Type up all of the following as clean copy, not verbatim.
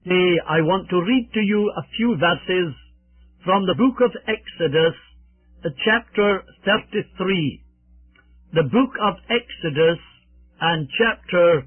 Today I want to read to you a few verses from the book of Exodus, chapter 33. The book of Exodus and chapter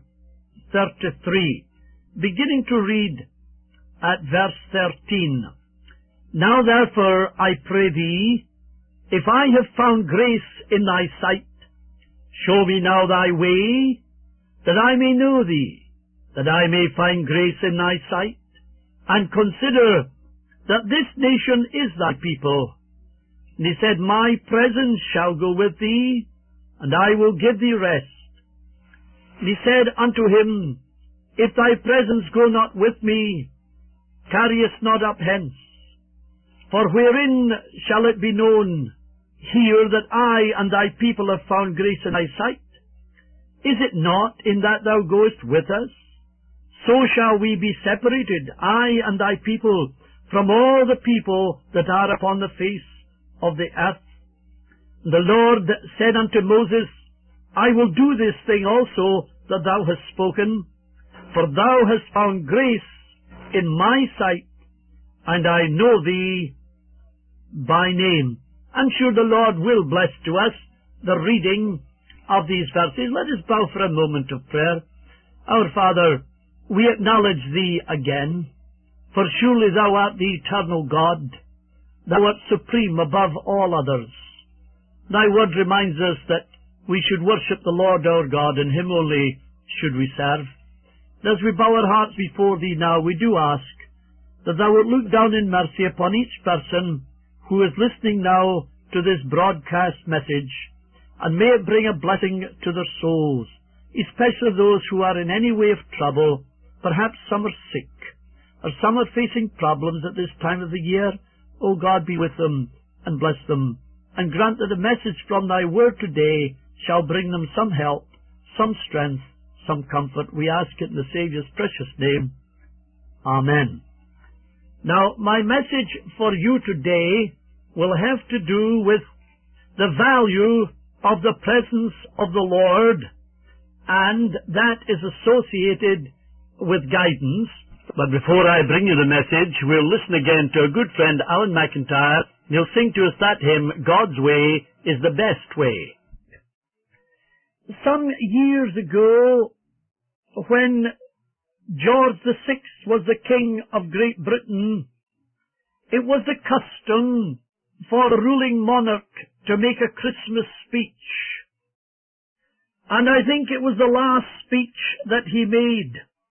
33, beginning to read at verse 13. Now therefore I pray thee, if I have found grace in thy sight, show me now thy way, that I may know thee, that I may find grace in thy sight, and consider that this nation is thy people. And he said, My presence shall go with thee, and I will give thee rest. And he said unto him, If thy presence go not with me, carry us not up hence. For wherein shall it be known here that I and thy people have found grace in thy sight? Is it not in that thou goest with us? So shall we be separated, I and thy people, from all the people that are upon the face of the earth. The Lord said unto Moses, I will do this thing also that thou hast spoken, for thou hast found grace in my sight, and I know thee by name. I'm sure the Lord will bless to us the reading of these verses. Let us bow for a moment of prayer. Our Father, we acknowledge thee again, for surely thou art the eternal God. Thou art supreme above all others. Thy word reminds us that we should worship the Lord our God, and him only should we serve. As we bow our hearts before thee now, we do ask that thou wilt look down in mercy upon each person who is listening now to this broadcast message, and may it bring a blessing to their souls, especially those who are in any way of trouble. Perhaps some are sick, or some are facing problems at this time of the year. O God, be with them and bless them, and grant that the message from thy word today shall bring them some help, some strength, some comfort. We ask it in the Saviour's precious name. Amen. Now, my message for you today will have to do with the value of the presence of the Lord, and that is associated with guidance. But before I bring you the message, we'll listen again to a good friend, Alan McIntyre. He'll sing to us that hymn, God's Way is the Best Way. Some years ago, when George VI was the King of Great Britain, it was the custom for a ruling monarch to make a Christmas speech. And I think it was the last speech that he made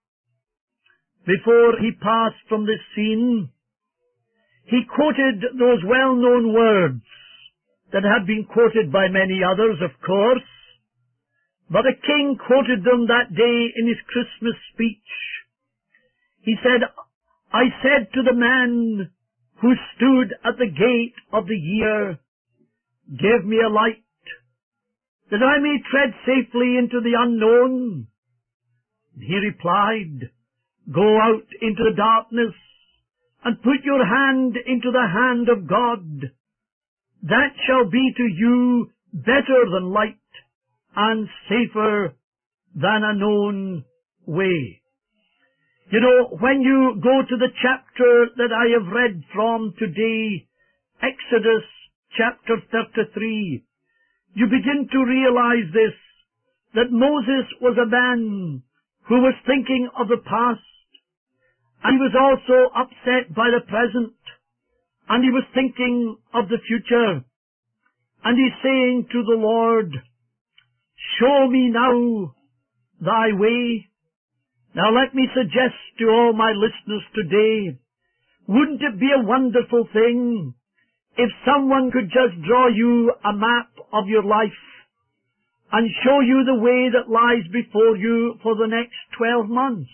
before he passed from this scene. He quoted those well-known words that had been quoted by many others, of course, but the king quoted them that day in his Christmas speech. He said, I said to the man who stood at the gate of the year, Give me a light, that I may tread safely into the unknown. He replied, Go out into the darkness, and put your hand into the hand of God. That shall be to you better than light, and safer than a known way. You know, when you go to the chapter that I have read from today, Exodus chapter 33, you begin to realize this, that Moses was a man who was thinking of the past, and he was also upset by the present, and he was thinking of the future. And he's saying to the Lord, Show me now thy way. Now let me suggest to all my listeners today, wouldn't it be a wonderful thing if someone could just draw you a map of your life and show you the way that lies before you for the next 12 months?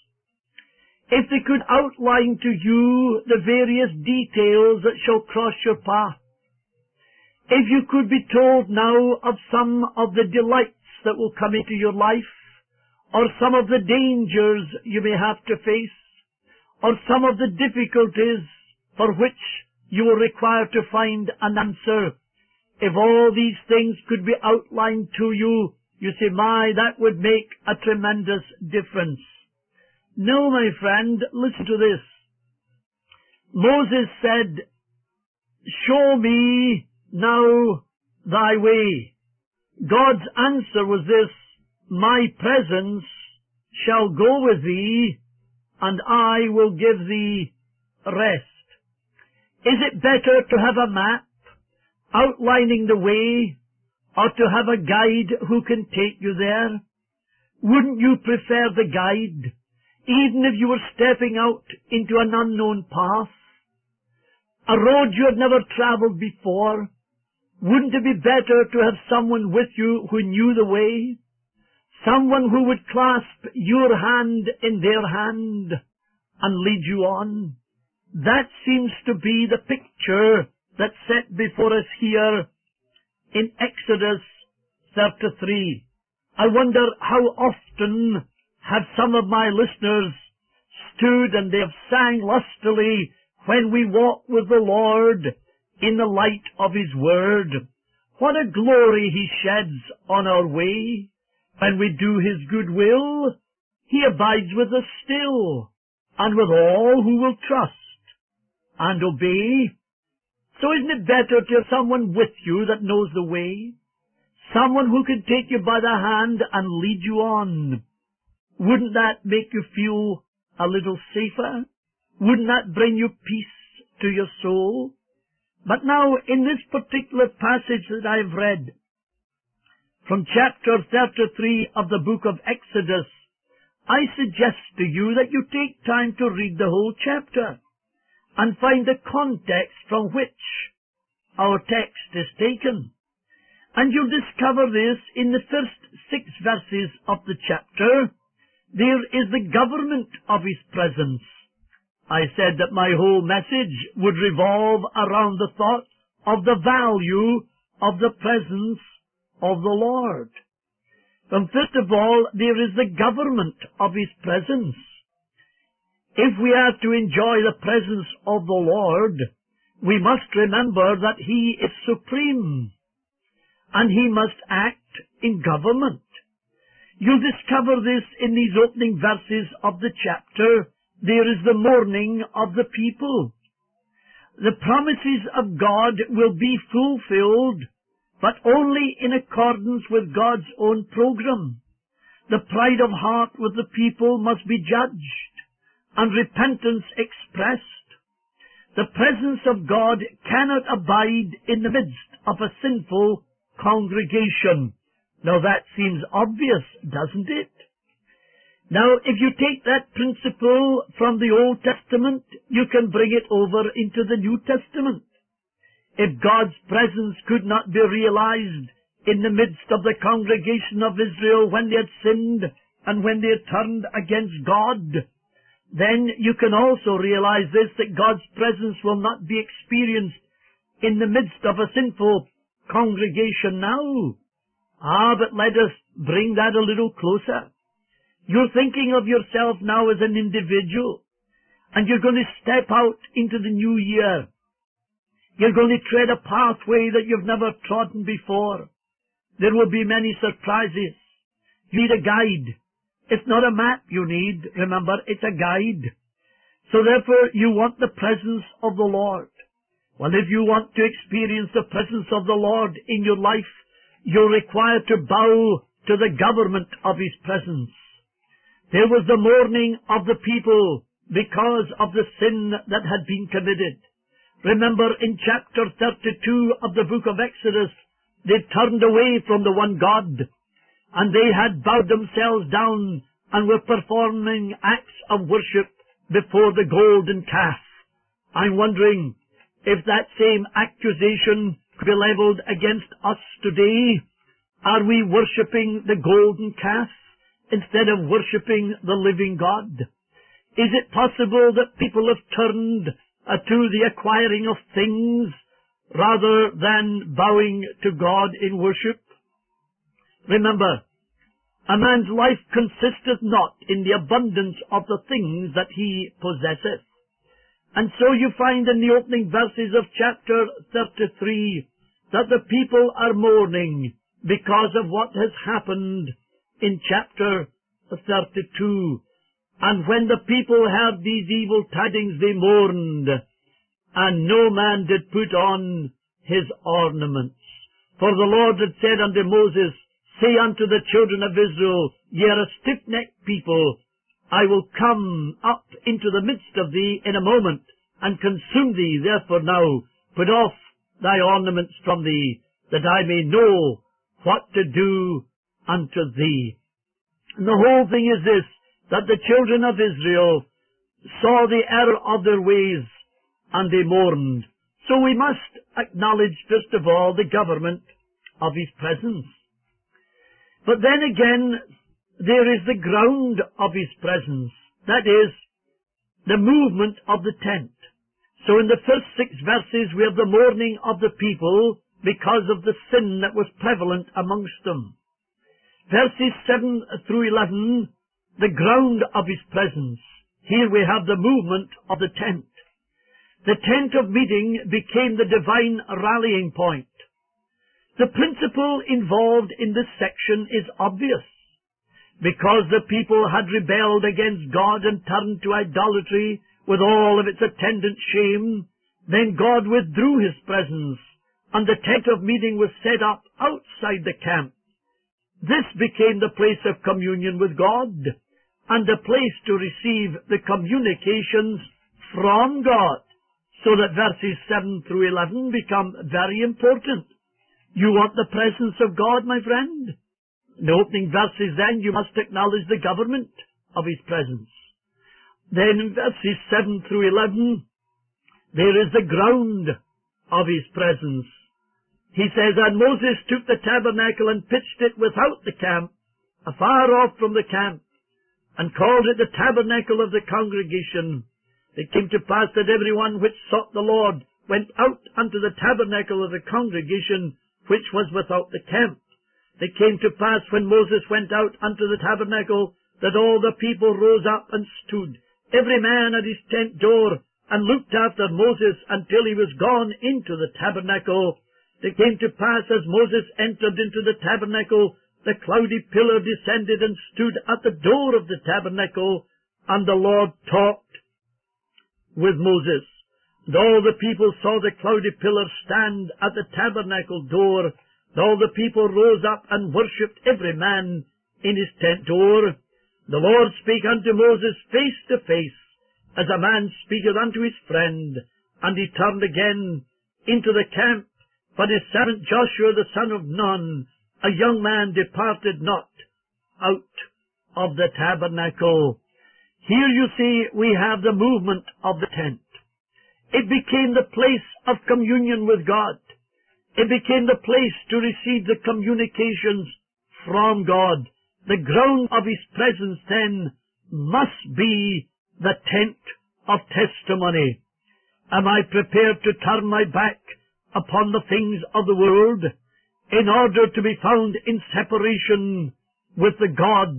If they could outline to you the various details that shall cross your path. If you could be told now of some of the delights that will come into your life, or some of the dangers you may have to face, or some of the difficulties for which you will require to find an answer. If all these things could be outlined to you, you say, my, that would make a tremendous difference. Now, my friend, listen to this. Moses said, "Show me now thy way." God's answer was this: "My presence shall go with thee, and I will give thee rest." Is it better to have a map outlining the way, or to have a guide who can take you there? Wouldn't you prefer the guide, even if you were stepping out into an unknown path, a road you had never traveled before? Wouldn't it be better to have someone with you who knew the way? Someone who would clasp your hand in their hand and lead you on? That seems to be the picture that's set before us here in Exodus 33. I wonder how often have some of my listeners stood and they have sang lustily when we walk with the Lord in the light of His Word. What a glory He sheds on our way. When we do His good will, He abides with us still, and with all who will trust and obey. So isn't it better to have someone with you that knows the way? Someone who can take you by the hand and lead you on. Wouldn't that make you feel a little safer? Wouldn't that bring you peace to your soul? But now, in this particular passage that I've read, from chapter 33 of the book of Exodus, I suggest to you that you take time to read the whole chapter and find the context from which our text is taken. And you'll discover this in the first 6 verses of the chapter. There is the government of His presence. I said that my whole message would revolve around the thought of the value of the presence of the Lord. And first of all, there is the government of His presence. If we are to enjoy the presence of the Lord, we must remember that He is supreme, and He must act in government. You'll discover this in these opening verses of the chapter. There is the mourning of the people. The promises of God will be fulfilled, but only in accordance with God's own program. The pride of heart with the people must be judged, and repentance expressed. The presence of God cannot abide in the midst of a sinful congregation. Now that seems obvious, doesn't it? Now, if you take that principle from the Old Testament, you can bring it over into the New Testament. If God's presence could not be realized in the midst of the congregation of Israel when they had sinned and when they had turned against God, then you can also realize this, that God's presence will not be experienced in the midst of a sinful congregation now. But let us bring that a little closer. You're thinking of yourself now as an individual, and you're going to step out into the new year. You're going to tread a pathway that you've never trodden before. There will be many surprises. You need a guide. It's not a map you need. Remember, it's a guide. So therefore, you want the presence of the Lord. Well, if you want to experience the presence of the Lord in your life, you're required to bow to the government of His presence. There was the mourning of the people because of the sin that had been committed. Remember, in chapter 32 of the book of Exodus, they turned away from the one God, and they had bowed themselves down and were performing acts of worship before the golden calf. I'm wondering if that same accusation could be leveled against us today. Are we worshipping the golden calf instead of worshipping the living God? Is it possible that people have turned to the acquiring of things rather than bowing to God in worship? Remember, a man's life consisteth not in the abundance of the things that he possesseth. And so you find in the opening verses of chapter 33 that the people are mourning because of what has happened in chapter 32. And when the people heard these evil tidings, they mourned, and no man did put on his ornaments. For the Lord had said unto Moses, Say unto the children of Israel, Ye are a stiff-necked people. I will come up into the midst of thee in a moment, and consume thee. Therefore now put off thy ornaments from thee, that I may know what to do unto thee. And the whole thing is this, that the children of Israel saw the error of their ways, and they mourned. So we must acknowledge, first of all, the government of his presence. But then again, there is the ground of his presence. That is, the movement of the tent. So in the first 6 verses we have the mourning of the people because of the sin that was prevalent amongst them. Verses 7 through 11, the ground of his presence. Here we have the movement of the tent. The tent of meeting became the divine rallying point. The principle involved in this section is obvious. Because the people had rebelled against God and turned to idolatry with all of its attendant shame, then God withdrew his presence, and the tent of meeting was set up outside the camp. This became the place of communion with God, and a place to receive the communications from God, so that verses 7 through 11 become very important. You want the presence of God, my friend? In the opening verses then, you must acknowledge the government of his presence. Then in verses 7 through 11, there is the ground of his presence. He says, And Moses took the tabernacle and pitched it without the camp, afar off from the camp, and called it the tabernacle of the congregation. It came to pass that every one which sought the Lord went out unto the tabernacle of the congregation, which was without the camp. It came to pass when Moses went out unto the tabernacle, that all the people rose up and stood, every man at his tent door, and looked after Moses until he was gone into the tabernacle. It came to pass as Moses entered into the tabernacle, the cloudy pillar descended and stood at the door of the tabernacle, and the Lord talked with Moses. And all the people saw the cloudy pillar stand at the tabernacle door. And all the people rose up and worshipped every man in his tent door. The Lord spake unto Moses face to face, as a man speaketh unto his friend. And he turned again into the camp, but his servant Joshua the son of Nun, a young man, departed not out of the tabernacle. Here you see we have the movement of the tent. It became the place of communion with God. It became the place to receive the communications from God. The ground of his presence then must be the tent of testimony. Am I prepared to turn my back upon the things of the world in order to be found in separation with the God,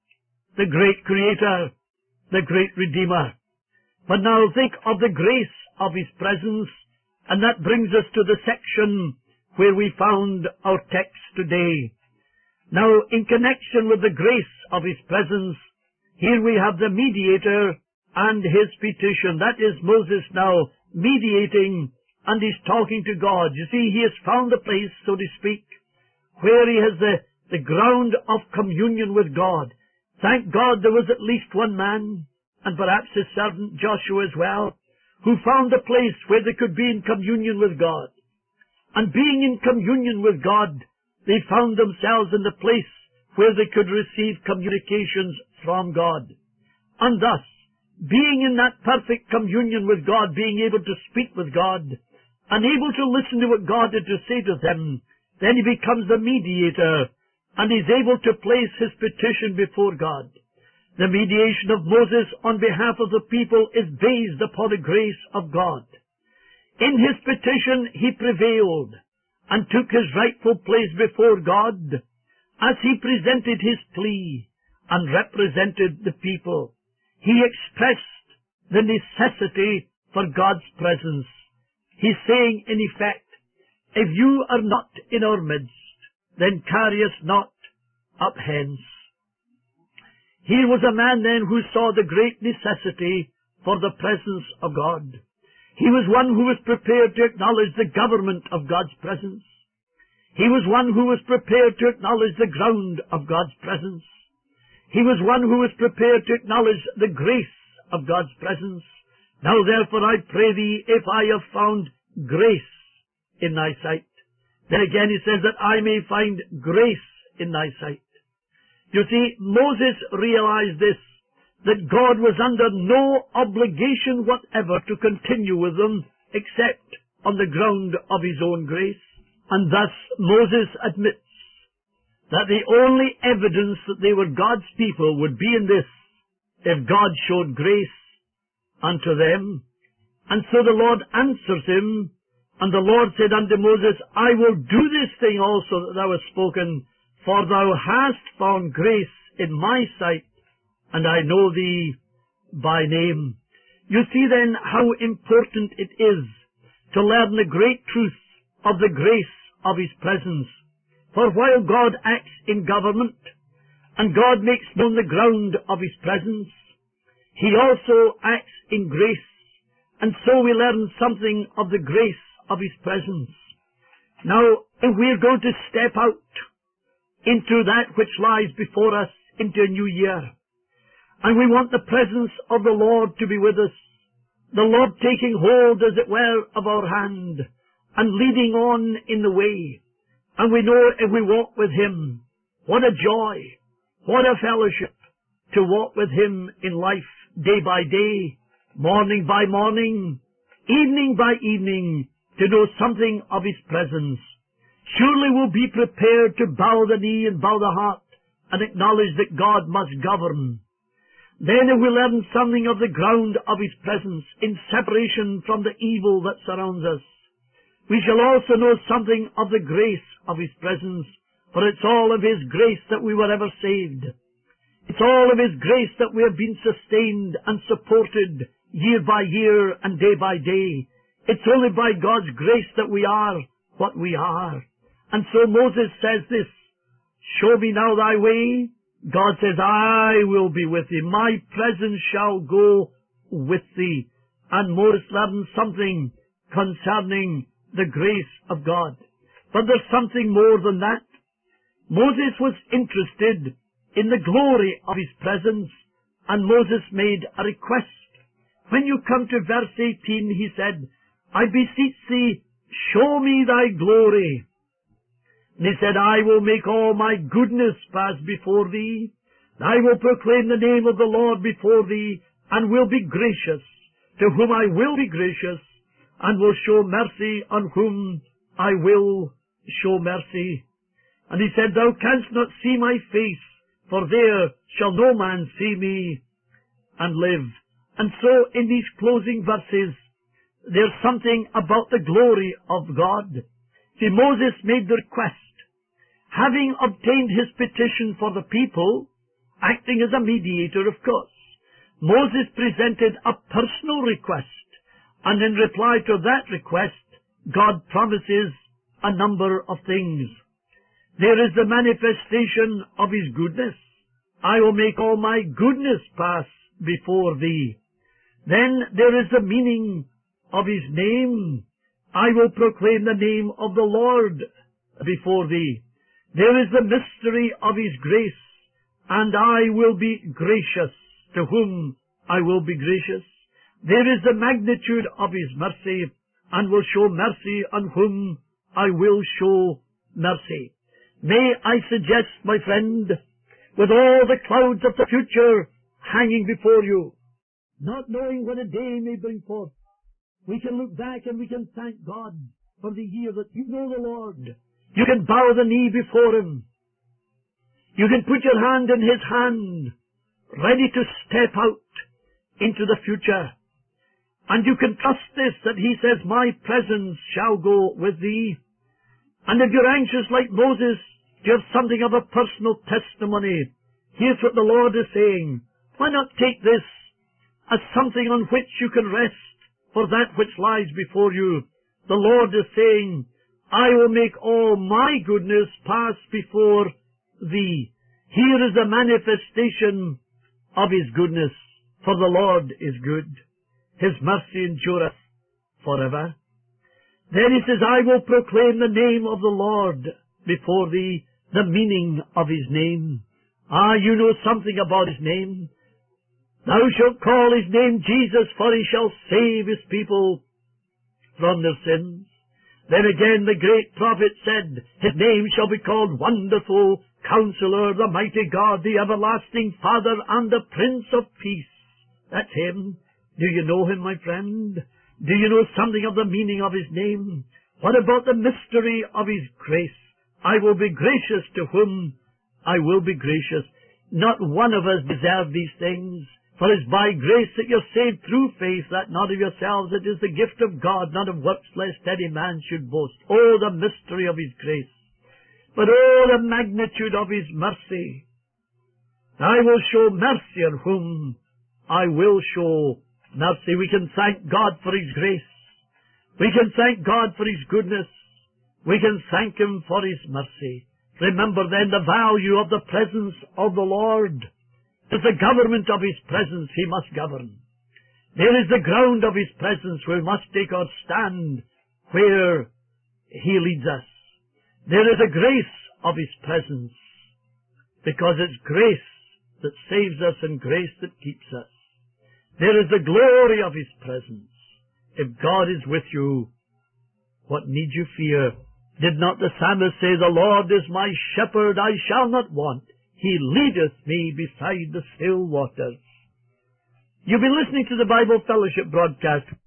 the great Creator, the great Redeemer? But now think of the grace of his presence, and that brings us to the section where we found our text today. Now, in connection with the grace of his presence, here we have the mediator and his petition. That is Moses now mediating, and he's talking to God. You see, he has found a place, so to speak, where he has the ground of communion with God. Thank God there was at least one man, and perhaps his servant Joshua as well, who found a place where they could be in communion with God. And being in communion with God, they found themselves in the place where they could receive communications from God. And thus, being in that perfect communion with God, being able to speak with God, and able to listen to what God had to say to them, then he becomes the mediator, and is able to place his petition before God. The mediation of Moses on behalf of the people is based upon the grace of God. In his petition he prevailed and took his rightful place before God as he presented his plea and represented the people. He expressed the necessity for God's presence. He's saying, in effect, if you are not in our midst, then carry us not up hence. He was a man then who saw the great necessity for the presence of God. He was one who was prepared to acknowledge the government of God's presence. He was one who was prepared to acknowledge the ground of God's presence. He was one who was prepared to acknowledge the grace of God's presence. Now therefore I pray thee, if I have found grace in thy sight. Then again he says that I may find grace in thy sight. You see, Moses realized this, that God was under no obligation whatever to continue with them except on the ground of his own grace. And thus Moses admits that the only evidence that they were God's people would be in this, if God showed grace unto them. And so the Lord answers him, and the Lord said unto Moses, I will do this thing also that thou hast spoken, for thou hast found grace in my sight, and I know thee by name. You see then how important it is to learn the great truth of the grace of his presence. For while God acts in government, and God makes known the ground of his presence, he also acts in grace, and so we learn something of the grace of his presence. Now, if we're going to step out into that which lies before us, into a new year, and we want the presence of the Lord to be with us, the Lord taking hold, as it were, of our hand, and leading on in the way, and we know if we walk with him, what a joy, what a fellowship, to walk with him in life, day by day, morning by morning, evening by evening, to know something of his presence. Surely we'll be prepared to bow the knee and bow the heart and acknowledge that God must govern. Then if we learn something of the ground of his presence in separation from the evil that surrounds us, we shall also know something of the grace of his presence, for it's all of his grace that we were ever saved. It's all of his grace that we have been sustained and supported year by year and day by day. It's only by God's grace that we are what we are. And so Moses says this, show me now thy way. God says, I will be with thee. My presence shall go with thee. And Moses learns something concerning the grace of God. But there's something more than that. Moses was interested in the glory of his presence, and Moses made a request. When you come to verse 18, he said, I beseech thee, show me thy glory. And he said, I will make all my goodness pass before thee. I will proclaim the name of the Lord before thee, and will be gracious, to whom I will be gracious, and will show mercy on whom I will show mercy. And he said, thou canst not see my face, for there shall no man see me and live. And so in these closing verses, there's something about the glory of God. See, Moses made the request. Having obtained his petition for the people, acting as a mediator, of course, Moses presented a personal request, and in reply to that request, God promises a number of things. There is the manifestation of his goodness. I will make all my goodness pass before thee. Then there is the meaning of his name. I will proclaim the name of the Lord before thee. There is the mystery of his grace, and I will be gracious, to whom I will be gracious. There is the magnitude of his mercy, and will show mercy on whom I will show mercy. May I suggest, my friend, with all the clouds of the future hanging before you, not knowing what a day may bring forth, we can look back and we can thank God for the year that you know the Lord. You can bow the knee before him. You can put your hand in his hand, ready to step out into the future. And you can trust this, that he says, my presence shall go with thee. And if you're anxious like Moses to have something of a personal testimony, here's what the Lord is saying. Why not take this as something on which you can rest for that which lies before you? The Lord is saying, I will make all my goodness pass before thee. Here is the manifestation of his goodness, for the Lord is good. His mercy endureth forever. Then he says, I will proclaim the name of the Lord before thee, the meaning of his name. You know something about his name. Thou shalt call his name Jesus, for he shall save his people from their sins. Then again the great prophet said, his name shall be called Wonderful, Counselor, the Mighty God, the Everlasting Father, and the Prince of Peace. That's him. Do you know him, my friend? Do you know something of the meaning of his name? What about the mystery of his grace? I will be gracious to whom I will be gracious. Not one of us deserve these things. For it is by grace that you're saved through faith, that not of yourselves. It is the gift of God, not of works, lest any man should boast. Oh, the mystery of his grace. But oh, the magnitude of his mercy. I will show mercy on whom I will show mercy. We can thank God for his grace. We can thank God for his goodness. We can thank him for his mercy. Remember then the value of the presence of the Lord. As the government of his presence he must govern. There is the ground of his presence where we must take our stand, where he leads us. There is a grace of his presence, because it's grace that saves us and grace that keeps us. There is the glory of his presence. If God is with you, what need you fear? Did not the psalmist say, the Lord is my shepherd, I shall not want. He leadeth me beside the still waters. You've been listening to the Bible Fellowship broadcast.